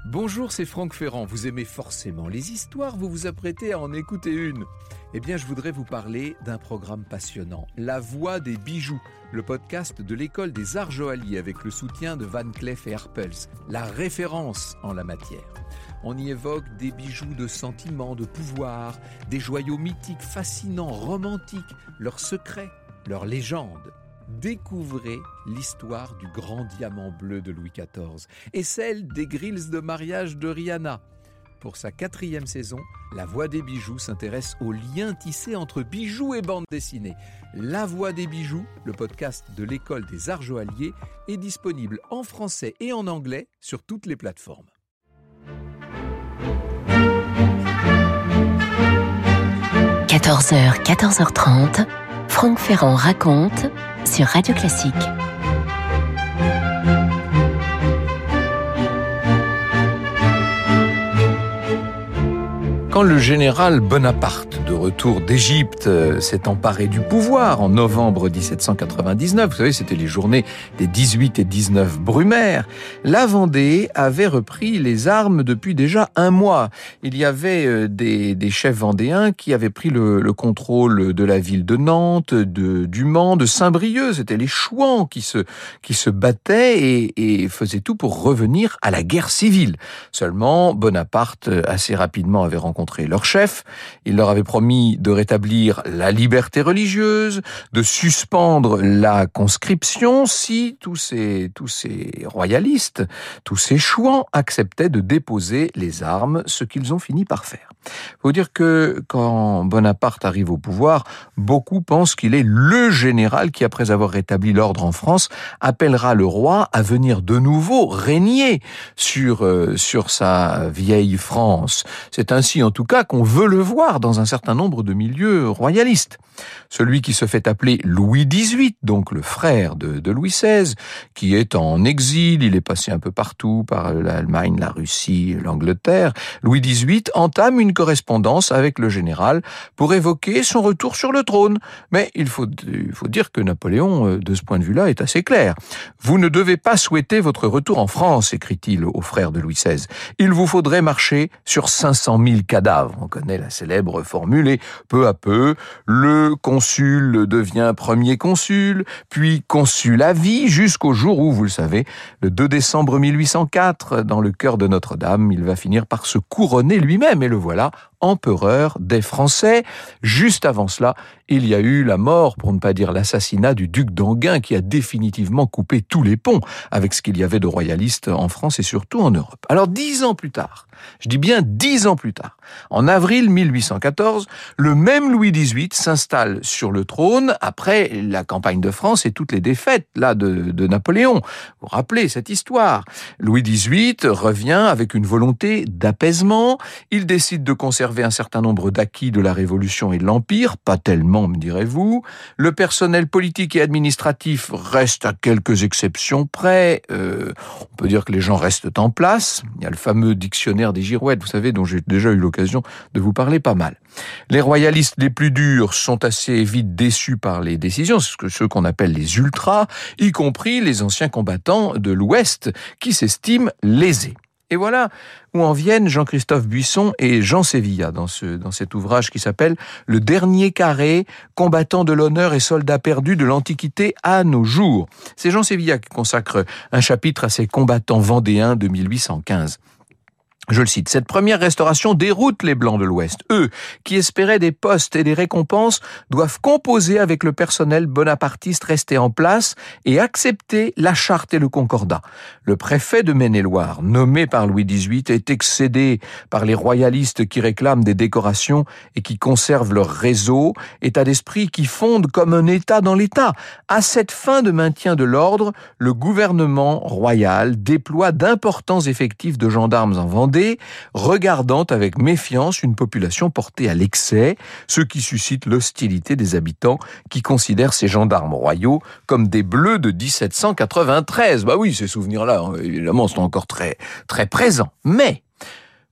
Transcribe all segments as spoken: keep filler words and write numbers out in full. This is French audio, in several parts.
Bonjour, c'est Franck Ferrand. Vous aimez forcément les histoires, vous vous apprêtez à en écouter une. Eh bien, je voudrais vous parler d'un programme passionnant, La Voix des bijoux, le podcast de l'École des Arts Joailliers avec le soutien de Van Cleef et Arpels, la référence en la matière. On y évoque des bijoux de sentiment, de pouvoir, des joyaux mythiques, fascinants, romantiques, leurs secrets, leurs légendes. Découvrez l'histoire du grand diamant bleu de Louis quatorze et celle des grilles de mariage de Rihanna. Pour sa quatrième saison, La Voix des bijoux s'intéresse aux liens tissés entre bijoux et bande dessinée. La Voix des bijoux, le podcast de l'École des Arts Joailliers, est disponible en français et en anglais sur toutes les plateformes. quatorze heures, quatorze heures trente, Franck Ferrand raconte sur Radio Classique. Quand le général Bonaparte, de retour d'Égypte, s'est emparé du pouvoir en novembre dix-sept cent quatre-vingt-dix-neuf, vous savez, c'était les journées des dix-huit et dix-neuf Brumaire, la Vendée avait repris les armes depuis déjà un mois. Il y avait des, des chefs vendéens qui avaient pris le, le contrôle de la ville de Nantes, de, du Mans, de Saint-Brieuc. C'était les Chouans qui se, qui se battaient et, et faisaient tout pour revenir à la guerre civile. Seulement, Bonaparte, assez rapidement, avait rencontré leur chef. Il leur avait promis de rétablir la liberté religieuse, de suspendre la conscription si tous ces, tous ces royalistes, tous ces chouans acceptaient de déposer les armes, ce qu'ils ont fini par faire. Faut dire que quand Bonaparte arrive au pouvoir, beaucoup pensent qu'il est le général qui, après avoir rétabli l'ordre en France, appellera le roi à venir de nouveau régner sur, euh, sur sa vieille France. C'est ainsi, en tout cas, qu'on veut le voir dans un certain nombre de milieux royalistes. Celui qui se fait appeler Louis dix-huit, donc le frère de, de Louis seize, qui est en exil, il est passé un peu partout par l'Allemagne, la Russie, l'Angleterre. Louis dix-huit entame une correspondance avec le général pour évoquer son retour sur le trône. Mais il faut, il faut dire que Napoléon, de ce point de vue-là, est assez clair. « Vous ne devez pas souhaiter votre retour en France », écrit-il au frère de Louis seize. « Il vous faudrait marcher sur cinq cent mille cadavres. » On connaît la célèbre formule et peu à peu, le consul devient premier consul, puis consul à vie, jusqu'au jour où, vous le savez, le deux décembre mille huit cent quatre, dans le chœur de Notre-Dame, il va finir par se couronner lui-même, et le voilà, empereur des Français. Juste avant cela, il y a eu la mort, pour ne pas dire l'assassinat du duc d'Enghien, qui a définitivement coupé tous les ponts avec ce qu'il y avait de royalistes en France et surtout en Europe. Alors dix ans plus tard, je dis bien dix ans plus tard, en avril mille huit cent quatorze, le même Louis dix-huit s'installe sur le trône après la campagne de France et toutes les défaites là de, de Napoléon. Vous vous rappelez cette histoire. Louis dix-huit revient avec une volonté d'apaisement. Il décide de conserver un certain nombre d'acquis de la Révolution et de l'Empire, pas tellement, me direz-vous. Le personnel politique et administratif reste à quelques exceptions près. Euh, on peut dire que les gens restent en place. Il y a le fameux dictionnaire des girouettes, vous savez, dont j'ai déjà eu l'occasion de vous parler pas mal. Les royalistes les plus durs sont assez vite déçus par les décisions, c'est ceux qu'on appelle les ultras, y compris les anciens combattants de l'Ouest qui s'estiment lésés. Et voilà où en viennent Jean-Christophe Buisson et Jean Sévilla dans, ce, dans cet ouvrage qui s'appelle « Le dernier carré, combattant de l'honneur et soldat perdu de l'Antiquité à nos jours ». C'est Jean Sévilla qui consacre un chapitre à ces combattants vendéens de mille huit cent quinze. Je le cite, « Cette première restauration déroute les Blancs de l'Ouest. Eux, qui espéraient des postes et des récompenses, doivent composer avec le personnel bonapartiste resté en place et accepter la charte et le concordat. Le préfet de Maine-et-Loire, nommé par Louis dix-huit, est excédé par les royalistes qui réclament des décorations et qui conservent leur réseau, état d'esprit qui fonde comme un État dans l'État. À cette fin de maintien de l'ordre, le gouvernement royal déploie d'importants effectifs de gendarmes en Vendée, regardant avec méfiance une population portée à l'excès, ce qui suscite l'hostilité des habitants qui considèrent ces gendarmes royaux comme des bleus de dix-sept cent quatre-vingt-treize. Bah oui, ces souvenirs-là, évidemment, sont encore très, très présents. Mais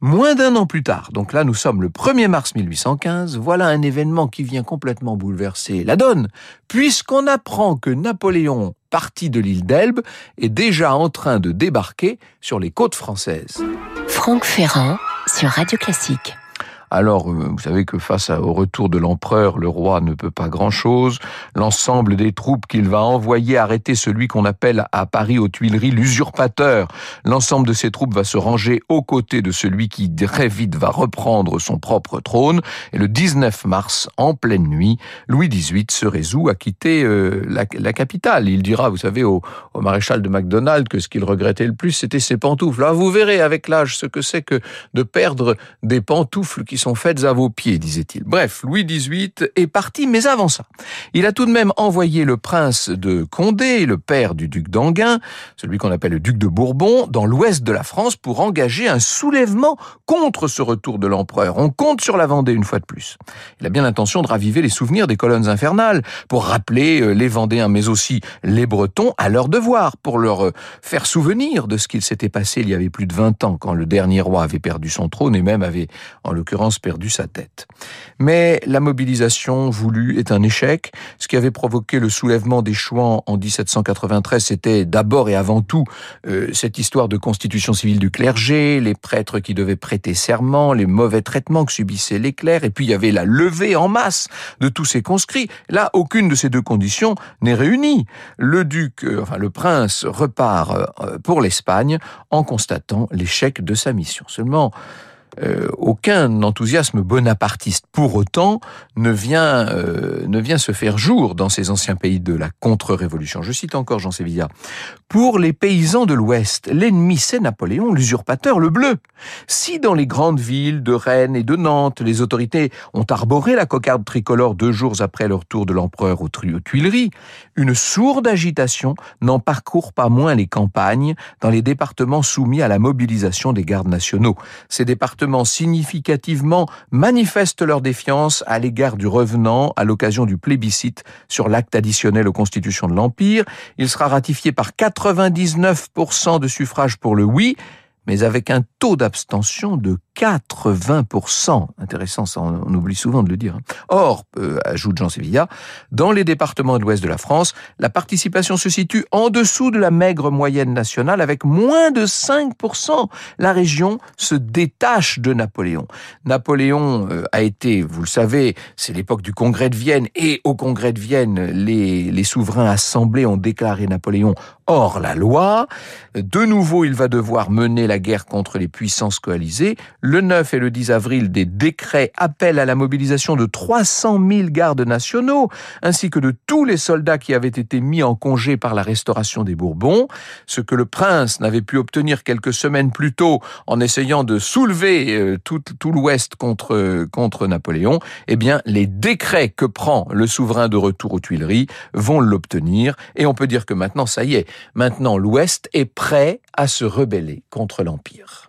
Moins d'un an plus tard, donc là nous sommes le premier mars mille huit cent quinze, voilà un événement qui vient complètement bouleverser la donne, puisqu'on apprend que Napoléon, parti de l'île d'Elbe, est déjà en train de débarquer sur les côtes françaises. Franck Ferrand sur Radio Classique. Alors, vous savez que face au retour de l'empereur, le roi ne peut pas grand-chose. L'ensemble des troupes qu'il va envoyer arrêter celui qu'on appelle à Paris, aux Tuileries, l'usurpateur. L'ensemble de ces troupes va se ranger aux côtés de celui qui très vite va reprendre son propre trône. Et le dix-neuf mars, en pleine nuit, Louis dix-huit se résout à quitter euh, la, la capitale. Il dira, vous savez, au, au maréchal de Macdonald que ce qu'il regrettait le plus, c'était ses pantoufles. Ah, vous verrez avec l'âge ce que c'est que de perdre des pantoufles qui sont faites à vos pieds, disait-il. Bref, Louis dix-huit est parti, mais avant ça, il a tout de même envoyé le prince de Condé, le père du duc d'Enghien, celui qu'on appelle le duc de Bourbon, dans l'ouest de la France pour engager un soulèvement contre ce retour de l'empereur. On compte sur la Vendée une fois de plus. Il a bien l'intention de raviver les souvenirs des colonnes infernales pour rappeler les Vendéens, mais aussi les Bretons à leur devoir, pour leur faire souvenir de ce qu'il s'était passé il y avait plus de vingt ans, quand le dernier roi avait perdu son trône et même avait, en l'occurrence, perdu sa tête. Mais la mobilisation voulue est un échec. Ce qui avait provoqué le soulèvement des Chouans en dix-sept cent quatre-vingt-treize, c'était d'abord et avant tout euh, cette histoire de constitution civile du clergé, les prêtres qui devaient prêter serment, les mauvais traitements que subissaient les clercs, et puis il y avait la levée en masse de tous ces conscrits. Là, aucune de ces deux conditions n'est réunie. Le duc, euh, enfin le prince, repart euh, pour l'Espagne en constatant l'échec de sa mission. Seulement, Euh, aucun enthousiasme bonapartiste pour autant ne vient euh, ne vient se faire jour dans ces anciens pays de la contre-révolution. Je cite encore Jean Sévillat. Pour les paysans de l'Ouest, l'ennemi c'est Napoléon, l'usurpateur, le bleu. Si dans les grandes villes de Rennes et de Nantes, les autorités ont arboré la cocarde tricolore deux jours après le retour de l'empereur aux Tuileries, une sourde agitation n'en parcourt pas moins les campagnes dans les départements soumis à la mobilisation des gardes nationaux. Ces départements significativement manifestent leur défiance à l'égard du revenant à l'occasion du plébiscite sur l'acte additionnel aux constitutions de l'Empire. Il sera ratifié par quatre-vingt-dix-neuf pour cent de suffrages pour le oui, mais avec un taux d'abstention de quatre-vingts pour cent. Intéressant, ça, on, on oublie souvent de le dire. Or, euh, ajoute Jean Sévillat, dans les départements de l'ouest de la France, la participation se situe en dessous de la maigre moyenne nationale, avec moins de cinq pour cent. La région se détache de Napoléon. Napoléon euh, a été, vous le savez, c'est l'époque du Congrès de Vienne, et au Congrès de Vienne, les, les souverains assemblés ont déclaré Napoléon hors la loi. De nouveau, il va devoir mener la guerre contre les puissances coalisées. Le neuf et le dix avril, des décrets appellent à la mobilisation de trois cent mille gardes nationaux, ainsi que de tous les soldats qui avaient été mis en congé par la restauration des Bourbons. Ce que le prince n'avait pu obtenir quelques semaines plus tôt en essayant de soulever euh, tout, tout l'Ouest contre, euh, contre Napoléon, eh bien, les décrets que prend le souverain de retour aux Tuileries vont l'obtenir. Et on peut dire que maintenant, ça y est, maintenant l'Ouest est prêt à se rebeller contre l'Empire.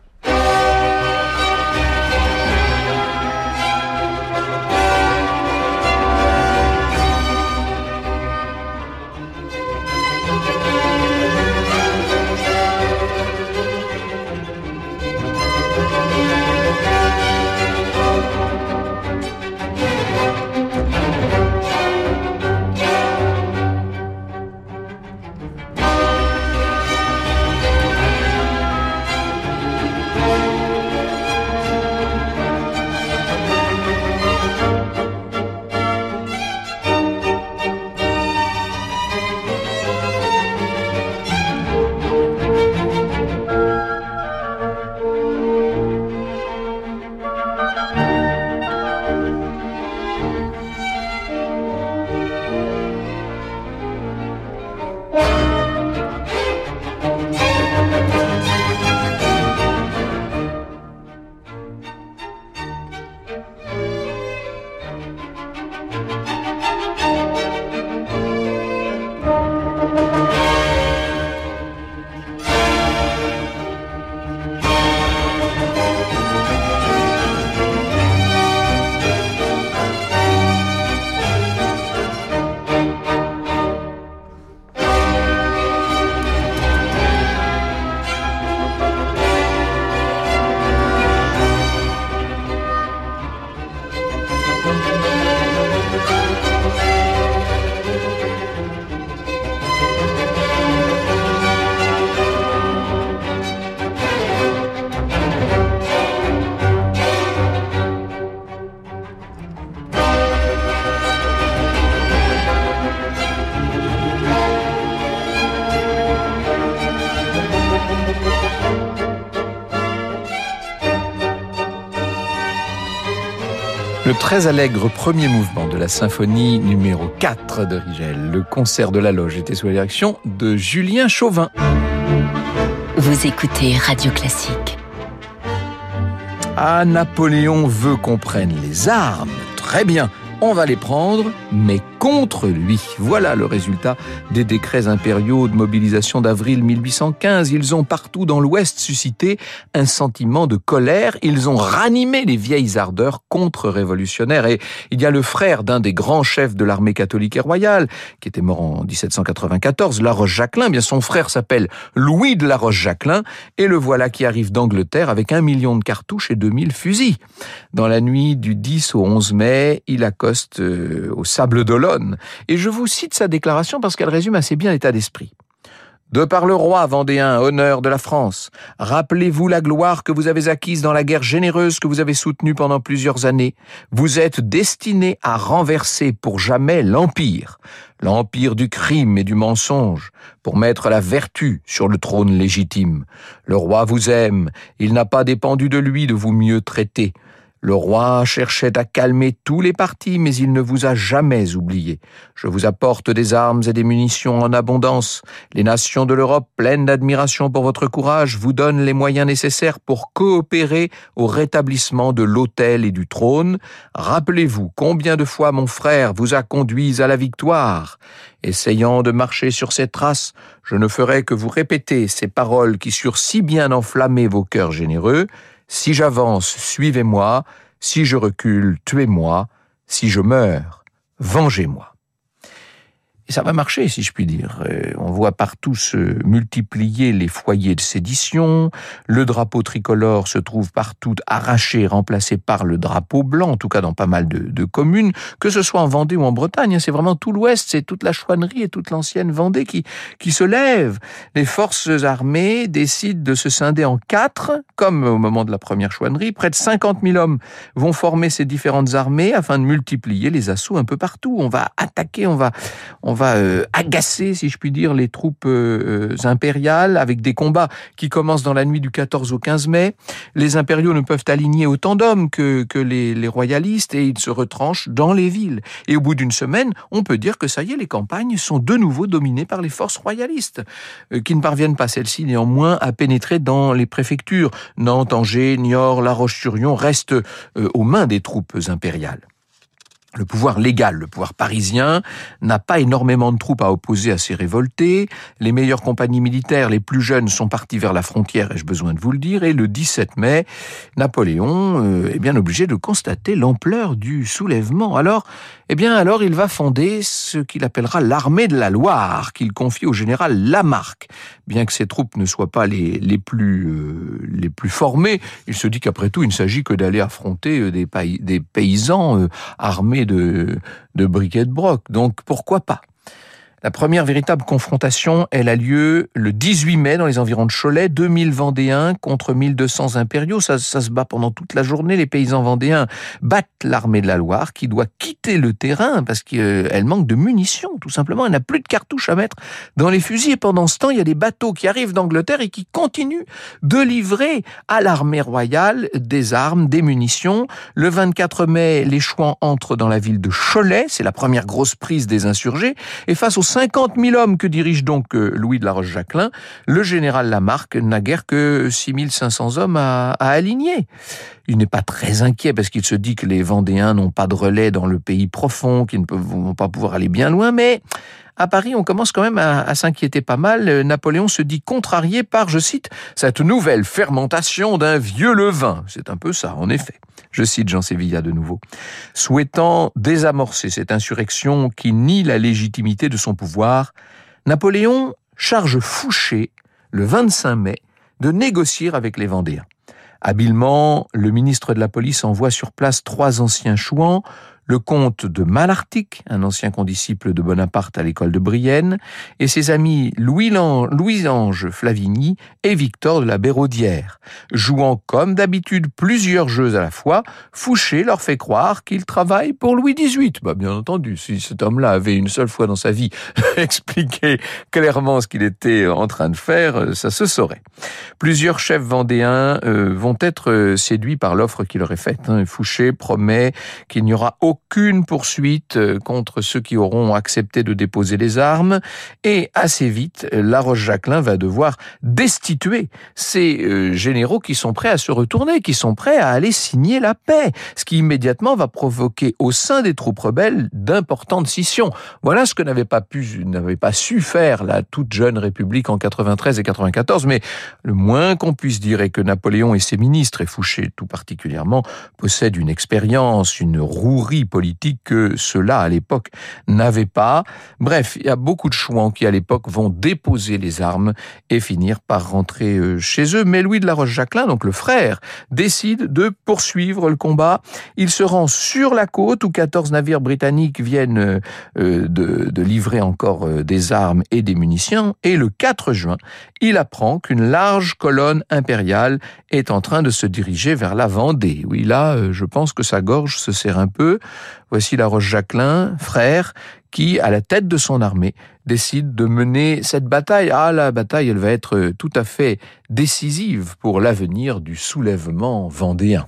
Le très allègre premier mouvement de la symphonie numéro quatre de Rigel, le concert de la Loge, était sous la direction de Julien Chauvin. Vous écoutez Radio Classique. Ah, Napoléon veut qu'on prenne les armes. Très bien, on va les prendre, mais contre lui. Voilà le résultat des décrets impériaux de mobilisation d'avril mille huit cent quinze. Ils ont partout dans l'Ouest suscité un sentiment de colère. Ils ont ranimé les vieilles ardeurs contre-révolutionnaires. Et il y a le frère d'un des grands chefs de l'armée catholique et royale, qui était mort en dix-sept cent quatre-vingt-quatorze, La Roche-Jacquelin. Bien, son frère s'appelle Louis de La Roche-Jacquelin. Et le voilà qui arrive d'Angleterre avec un million de cartouches et deux mille fusils. Dans la nuit du dix au onze mai, il accoste euh, au Sable d'Olonne. Et je vous cite sa déclaration parce qu'elle résume assez bien l'état d'esprit. De par le roi vendéen, honneur de la France, rappelez-vous la gloire que vous avez acquise dans la guerre généreuse que vous avez soutenue pendant plusieurs années. Vous êtes destiné à renverser pour jamais l'Empire, l'Empire du crime et du mensonge, pour mettre la vertu sur le trône légitime. Le roi vous aime, il n'a pas dépendu de lui de vous mieux traiter. Le roi cherchait à calmer tous les partis, mais il ne vous a jamais oublié. Je vous apporte des armes et des munitions en abondance. Les nations de l'Europe, pleines d'admiration pour votre courage, vous donnent les moyens nécessaires pour coopérer au rétablissement de l'autel et du trône. Rappelez-vous combien de fois mon frère vous a conduits à la victoire. Essayant de marcher sur ses traces, je ne ferai que vous répéter ces paroles qui surent si bien enflammer vos cœurs généreux. Si j'avance, suivez-moi. Si je recule, tuez-moi. Si je meurs, vengez-moi. Et ça va marcher, si je puis dire. On voit partout se multiplier les foyers de sédition. Le drapeau tricolore se trouve partout arraché, remplacé par le drapeau blanc, en tout cas dans pas mal de, de communes, que ce soit en Vendée ou en Bretagne. C'est vraiment tout l'Ouest, c'est toute la chouannerie et toute l'ancienne Vendée qui, qui se lève. Les forces armées décident de se scinder en quatre, comme au moment de la première chouannerie. Près de cinquante mille hommes vont former ces différentes armées afin de multiplier les assauts un peu partout. On va attaquer, on va... On On va euh, agacer, si je puis dire, les troupes euh, impériales avec des combats qui commencent dans la nuit du quatorze au quinze mai. Les impériaux ne peuvent aligner autant d'hommes que, que les, les royalistes et ils se retranchent dans les villes. Et au bout d'une semaine, on peut dire que ça y est, les campagnes sont de nouveau dominées par les forces royalistes, euh, qui ne parviennent pas, celles-ci néanmoins, à pénétrer dans les préfectures. Nantes, Angers, Niort, La Roche-sur-Yon restent euh, aux mains des troupes impériales. Le pouvoir légal, le pouvoir parisien, n'a pas énormément de troupes à opposer à ces révoltés. Les meilleures compagnies militaires, les plus jeunes, sont partis vers la frontière, ai-je besoin de vous le dire. Et le dix-sept mai, Napoléon euh, est bien obligé de constater l'ampleur du soulèvement. Alors, eh bien, alors il va fonder ce qu'il appellera l'armée de la Loire, qu'il confie au général Lamarque. Bien que ses troupes ne soient pas les, les, plus, euh, les plus formées, il se dit qu'après tout, il ne s'agit que d'aller affronter des, pays, des paysans euh, armés de, de briquet et de broc. Donc, pourquoi pas ? La première véritable confrontation, elle a lieu le dix-huit mai dans les environs de Cholet, deux mille Vendéens contre mille deux cents impériaux. Ça, ça se bat pendant toute la journée. Les paysans vendéens battent l'armée de la Loire qui doit quitter le terrain parce qu'elle manque de munitions, tout simplement. Elle n'a plus de cartouches à mettre dans les fusils. Et pendant ce temps, il y a des bateaux qui arrivent d'Angleterre et qui continuent de livrer à l'armée royale des armes, des munitions. Le vingt-quatre mai, les Chouans entrent dans la ville de Cholet. C'est la première grosse prise des insurgés. Et face aux cinquante mille hommes que dirige donc Louis de La Roche-Jacquelin, le général Lamarque n'a guère que six mille cinq cents hommes à, à aligner. Il n'est pas très inquiet parce qu'il se dit que les Vendéens n'ont pas de relais dans le pays profond, qu'ils ne peuvent, vont pas pouvoir aller bien loin, mais à Paris, on commence quand même à, à s'inquiéter pas mal. Napoléon se dit contrarié par, je cite, « cette nouvelle fermentation d'un vieux levain ». C'est un peu ça, en effet. Je cite Jean Sévilla de nouveau. Souhaitant désamorcer cette insurrection qui nie la légitimité de son pouvoir, Napoléon charge Fouché, le vingt-cinq mai, de négocier avec les Vendéens. Habilement, le ministre de la police envoie sur place trois anciens chouans, le comte de Malartic, un ancien condisciple de Bonaparte à l'école de Brienne, et ses amis Louis-Ange Flavigny et Victor de la Béraudière. Jouant comme d'habitude plusieurs jeux à la fois, Fouché leur fait croire qu'il travaille pour Louis dix-huit. Bah, bien entendu, si cet homme-là avait une seule fois dans sa vie expliqué clairement ce qu'il était en train de faire, ça se saurait. Plusieurs chefs vendéens euh, vont être séduits par l'offre qu'il leur est faite. Hein. Fouché promet qu'il n'y aura aucune poursuite contre ceux qui auront accepté de déposer les armes, et assez vite, La Roche-Jacquelin va devoir destituer ces euh, généraux qui sont prêts à se retourner, qui sont prêts à aller signer la paix, ce qui immédiatement va provoquer au sein des troupes rebelles d'importantes scissions. Voilà ce que n'avait pas pu, n'avait pas su faire la toute jeune République en quatre-vingt-treize et quatre-vingt-quatorze, mais le moins qu'on puisse dire est que Napoléon et ses ministres, et Fouché tout particulièrement, possèdent une expérience, une rouerie politique que ceux-là, à l'époque, n'avaient pas. Bref, il y a beaucoup de chouans qui, à l'époque, vont déposer les armes et finir par rentrer chez eux. Mais Louis de La Roche-Jacquelin, donc le frère, décide de poursuivre le combat. Il se rend sur la côte où quatorze navires britanniques viennent euh, de, de livrer encore euh, des armes et des munitions. Et le quatre juin, il apprend qu'une large colonne impériale est en train de se diriger vers la Vendée. Oui, là, euh, je pense que sa gorge se serre un peu. Voici La Roche-Jacquelin, frère, qui, à la tête de son armée, décide de mener cette bataille. Ah, la bataille, elle va être tout à fait décisive pour l'avenir du soulèvement vendéen.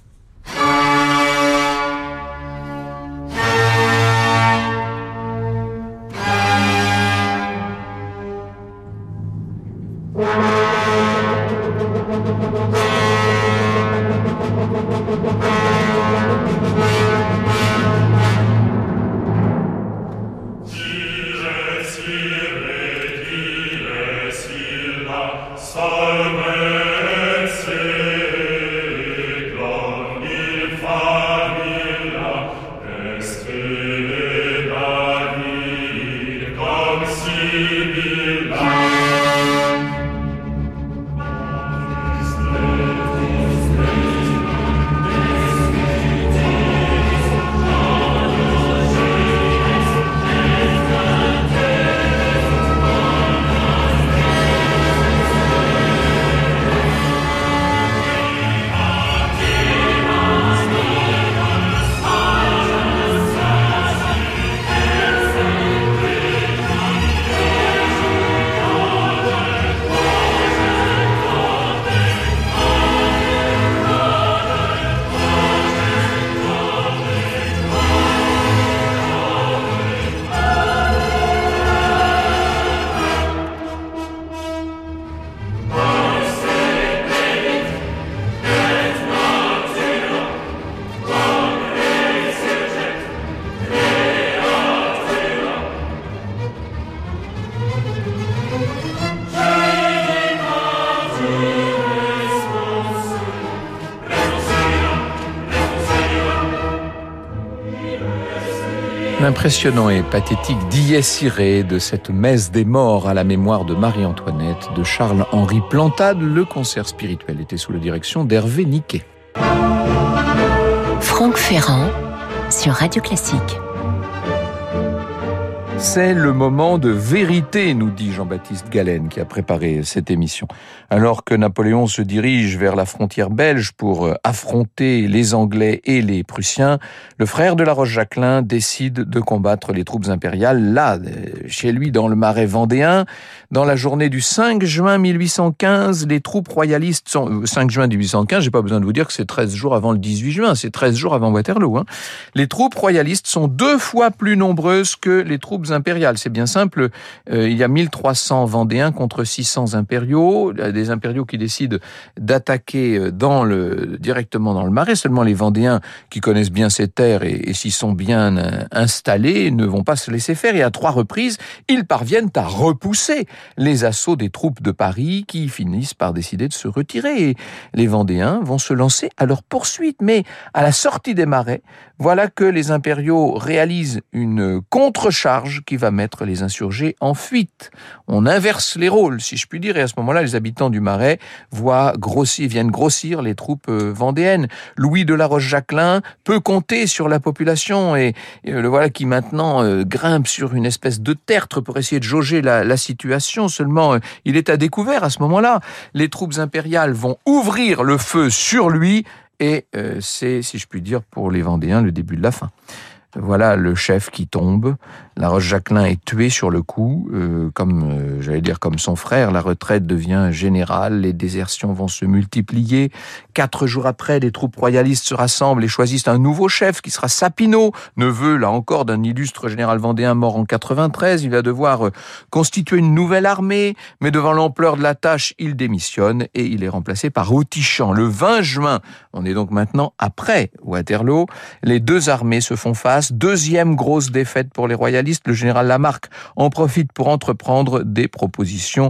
L'impressionnant et pathétique Dies Irae de cette messe des morts à la mémoire de Marie-Antoinette de Charles-Henri Plantade. Le concert spirituel était sous la direction d'Hervé Niquet. Franck Ferrand sur Radio Classique. C'est le moment de vérité, nous dit Jean-Baptiste Galen, qui a préparé cette émission. Alors que Napoléon se dirige vers la frontière belge pour affronter les Anglais et les Prussiens, le frère de La Roche-Jacquelin décide de combattre les troupes impériales, là, chez lui, dans le Marais vendéen. Dans la journée du cinq juin mille huit cent quinze, les troupes royalistes sont... cinq juin mille huit cent quinze, j'ai pas besoin de vous dire que c'est treize jours avant le dix-huit juin, c'est treize jours avant Waterloo. Hein. Les troupes royalistes sont deux fois plus nombreuses que les troupes impériales. C'est bien simple, euh, il y a mille trois cents Vendéens contre six cents impériaux, des impériaux qui décident d'attaquer dans le, directement dans le Marais. Seulement les Vendéens qui connaissent bien ces terres et, et s'y sont bien installés ne vont pas se laisser faire. Et à trois reprises, ils parviennent à repousser les assauts des troupes de Paris qui finissent par décider de se retirer. Et les Vendéens vont se lancer à leur poursuite. Mais à la sortie des Marais, voilà que les impériaux réalisent une contre-charge Georges qui va mettre les insurgés en fuite. On inverse les rôles, si je puis dire, et à ce moment-là, les habitants du Marais voient grossir, viennent grossir les troupes vendéennes. Louis de La Roche-Jacquelin peut compter sur la population et, et le voilà qui maintenant euh, grimpe sur une espèce de tertre pour essayer de jauger la, la situation. Seulement, euh, il est à découvert à ce moment-là. Les troupes impériales vont ouvrir le feu sur lui et euh, c'est, si je puis dire, pour les Vendéens, le début de la fin. Voilà le chef qui tombe. La Roche-Jacquelin est tué sur le coup, euh, comme euh, j'allais dire comme son frère. La retraite devient générale, les désertions vont se multiplier. Quatre jours après, les troupes royalistes se rassemblent et choisissent un nouveau chef qui sera Sapineau, neveu là encore d'un illustre général vendéen mort en quatre-vingt-treize. Il va devoir euh, constituer une nouvelle armée, mais devant l'ampleur de la tâche, il démissionne et il est remplacé par Autichamp. Le vingt juin, on est donc maintenant après Waterloo, les deux armées se font face. Deuxième grosse défaite pour les royalistes, le général Lamarque en profite pour entreprendre des propositions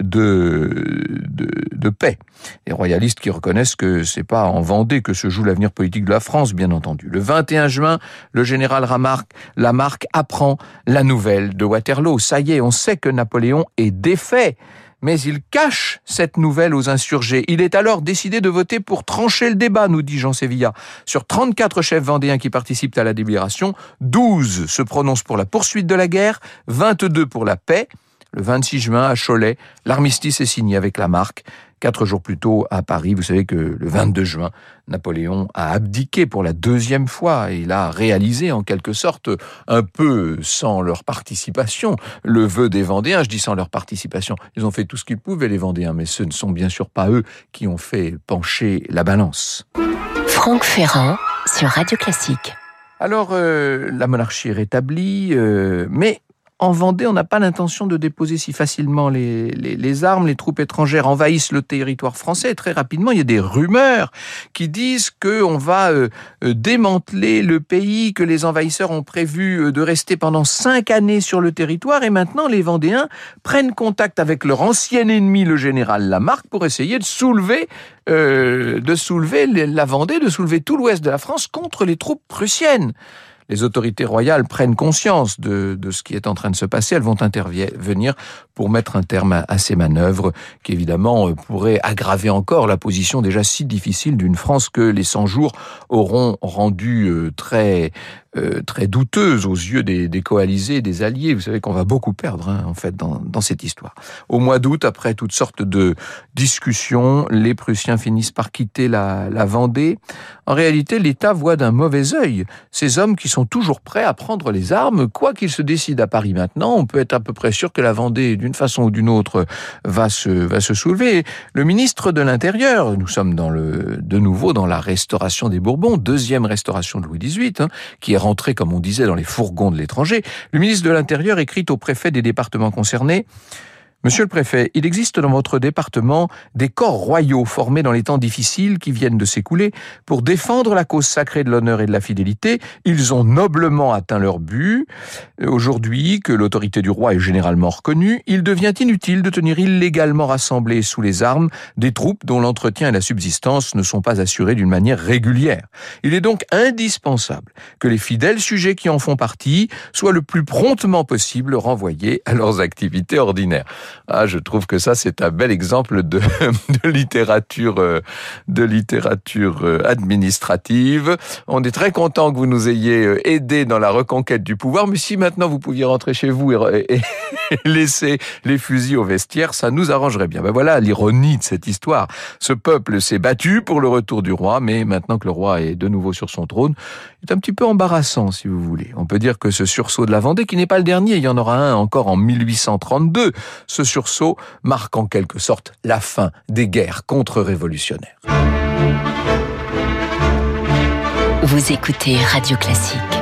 de, de, de paix. Les royalistes qui reconnaissent que c'est pas en Vendée que se joue l'avenir politique de la France, bien entendu. Le vingt et un juin, le général Lamarque, Lamarque apprend la nouvelle de Waterloo. Ça y est, on sait que Napoléon est défait. Mais il cache cette nouvelle aux insurgés. Il est alors décidé de voter pour trancher le débat, nous dit Jean Sévillat. Sur trente-quatre chefs vendéens qui participent à la délibération, douze se prononcent pour la poursuite de la guerre, vingt-deux pour la paix. Le vingt-six juin, à Cholet, l'armistice est signé avec Lamarque. Quatre jours plus tôt, à Paris, vous savez que le vingt-deux juin, Napoléon a abdiqué pour la deuxième fois. Il a réalisé, en quelque sorte, un peu sans leur participation, le vœu des Vendéens. Je dis sans leur participation. Ils ont fait tout ce qu'ils pouvaient, les Vendéens, mais ce ne sont bien sûr pas eux qui ont fait pencher la balance. Franck Ferrand, sur Radio Classique. Alors, euh, la monarchie est rétablie, euh, mais... En Vendée, on n'a pas l'intention de déposer si facilement les, les, les armes. Les troupes étrangères envahissent le territoire français. Et très rapidement, il y a des rumeurs qui disent qu'on va euh, démanteler le pays, que les envahisseurs ont prévu de rester pendant cinq années sur le territoire. Et maintenant, les Vendéens prennent contact avec leur ancien ennemi, le général Lamarque, pour essayer de soulever, euh, de soulever la Vendée, de soulever tout l'ouest de la France contre les troupes prussiennes. Les autorités royales prennent conscience de, de ce qui est en train de se passer. Elles vont intervenir pour mettre un terme à, à ces manœuvres qui, évidemment, pourraient aggraver encore la position déjà si difficile d'une France que les cent jours auront rendue euh, très... Euh, très douteuse aux yeux des, des coalisés, des alliés. Vous savez qu'on va beaucoup perdre, hein, en fait, dans, dans cette histoire. Au mois d'août, après toutes sortes de discussions, les Prussiens finissent par quitter la, la Vendée. En réalité, l'État voit d'un mauvais œil ces hommes qui sont toujours prêts à prendre les armes, quoi qu'ils se décident à Paris maintenant. On peut être à peu près sûr que la Vendée, d'une façon ou d'une autre, va se, va se soulever. Le ministre de l'Intérieur, nous sommes dans le, de nouveau dans la restauration des Bourbons, deuxième restauration de Louis dix-huit, hein, qui est rentré, comme on disait, dans les fourgons de l'étranger. Le ministre de l'Intérieur écrit au préfet des départements concernés: Monsieur le préfet, il existe dans votre département des corps royaux formés dans les temps difficiles qui viennent de s'écouler pour défendre la cause sacrée de l'honneur et de la fidélité. Ils ont noblement atteint leur but. Aujourd'hui, que l'autorité du roi est généralement reconnue, il devient inutile de tenir illégalement rassemblés sous les armes des troupes dont l'entretien et la subsistance ne sont pas assurés d'une manière régulière. Il est donc indispensable que les fidèles sujets qui en font partie soient le plus promptement possible renvoyés à leurs activités ordinaires. Ah, je trouve que ça, c'est un bel exemple de, de littérature, de littérature administrative. On est très content que vous nous ayez aidés dans la reconquête du pouvoir, mais si maintenant vous pouviez rentrer chez vous et, et, et laisser les fusils au vestiaire, ça nous arrangerait bien. Ben voilà l'ironie de cette histoire. Ce peuple s'est battu pour le retour du roi, mais maintenant que le roi est de nouveau sur son trône, c'est un petit peu embarrassant, si vous voulez. On peut dire que ce sursaut de la Vendée, qui n'est pas le dernier, il y en aura un encore en mille huit cent trente-deux, ce sursaut marque en quelque sorte la fin des guerres contre-révolutionnaires. Vous écoutez Radio Classique.